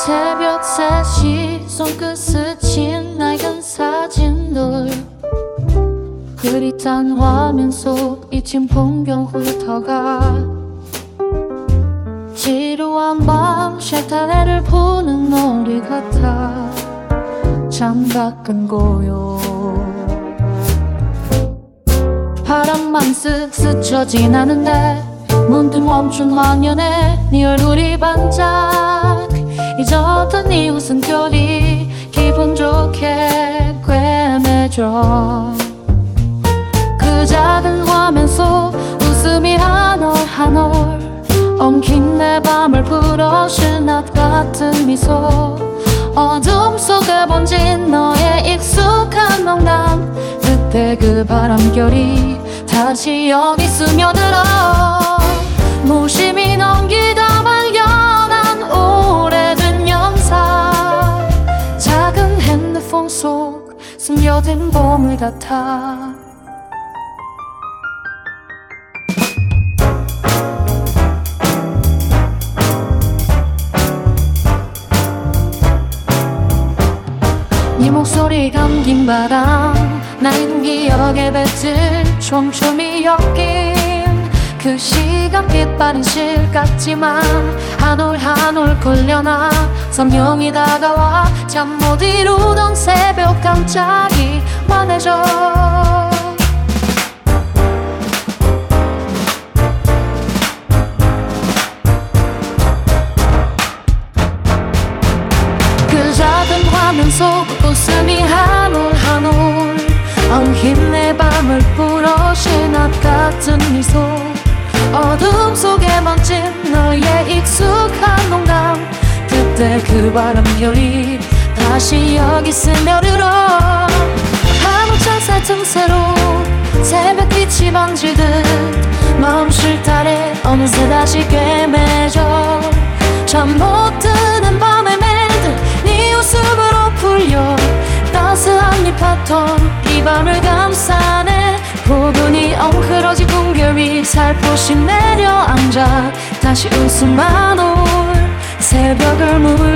새벽 3시 손끝 스친 낡은 사진들, 흐릿한 화면 속 잊힌 풍경 훑어가. 지루한 밤 쉘터레를 부는 놀이 같아. 창밖은 고요. 바람만 쓱 스쳐 지나는데 문득 멈춘 화면에 네 얼굴이 반짝. 잊었던 네 웃음결이 기분 좋게 꿰매줘. 그 작은 화면 속 웃음이 한 올 한 올 엉킨 내 밤을 풀어줄 낫 같은 미소. 어둠 속에 번진 너의 익숙한 농담, 그때 그 바람결이 다시 여기 스며들어. 무심히 넘기다 발견한 오래된 영상, 작은 핸드폰 속 숨겨진 보물 같아. 네 목소리 감긴 바람, 낡은 기억에 뱉을 촘촘히 엮인 그 시간 빛바랜 실 같지만 한 올 한 올 걸려나 선명히 다가와. 잠 못 이루던 새벽 깜짝이 환해져. 그 작은 화면 속 웃음이 한 올 한 올 엉킨 내 밤을 풀어줄 낫 같은 미소. 어둠 속에 멈춘 너의 익숙한 농담, 그때 그 바람결이 다시 여기 스며들어. 한옥천 새 틈새로 새벽빛이 번지듯 마음 쉴 달에 어느새 다시 꿰매져. 잠 못 드는 밤의 멜들 네 웃음으로 풀려. 따스한 네 파톤 이 밤을 감싸네. 포근히 엉클어진 궁결 위 살포시 내려앉아 다시 웃음만 올 새벽을 물